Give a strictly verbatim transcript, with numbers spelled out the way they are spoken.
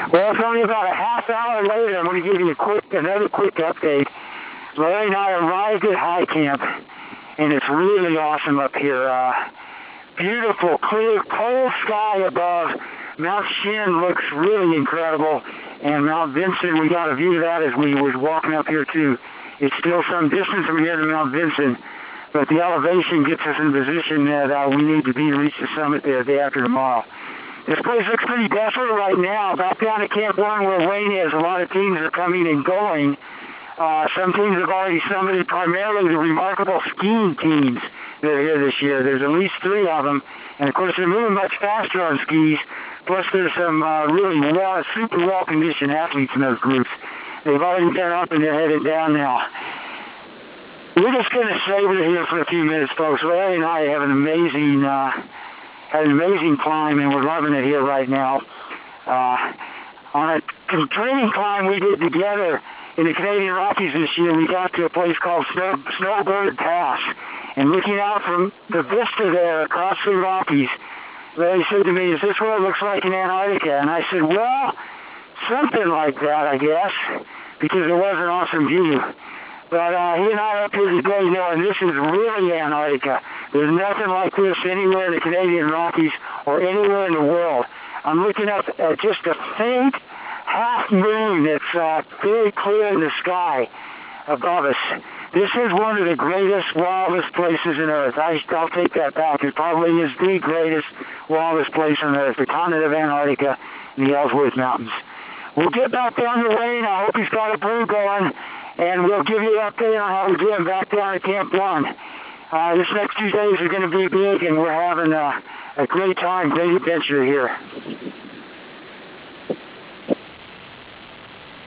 Well, it's only about a half hour later. I'm going to give you a quick, another quick update. Larry and I arrived at High Camp, and it's really awesome up here. Uh, beautiful, clear, cold sky above. Mount Shin looks really incredible, and Mount Vinson, we got a view of that as we was walking up here too. It's still some distance from here to Mount Vinson, but the elevation gets us in position that uh, we need to be to reach the summit there the day after tomorrow. This place looks pretty desolate right now. Back down at Camp One where Wayne is, a lot of teams are coming and going. Uh, some teams have already summited, primarily the remarkable skiing teams that are here this year. There's at least three of them, and of course they're moving much faster on skis. Plus there's some uh, really well, super well-conditioned athletes in those groups. They've already been up and they're headed down now. We're just going to savor it here for a few minutes, folks. Larry and I have an amazing... Uh, Had an amazing climb, and we're loving it here right now. Uh, on a training climb we did together in the Canadian Rockies this year, we got to a place called Snow, Snowbird Pass. And looking out from the vista there across the Rockies, Larry said to me, "Is this what it looks like in Antarctica?" And I said, "Well, something like that, I guess," because it was an awesome view. But uh, he and I are up here today knowing this is really Antarctica. There's nothing like this anywhere in the Canadian Rockies or anywhere in the world. I'm looking up at just a faint half moon that's uh, very clear in the sky above us. This is one of the greatest, wildest places on Earth. I, I'll take that back. It probably is the greatest, wildest place on Earth, the continent of Antarctica and the Ellsworth Mountains. We'll get back down the lane. I hope he's got a brew going, and we'll give you an update on how we're doing back down at Camp One. Uh, this next few days are going to be big, and we're having a, a great time, great adventure here.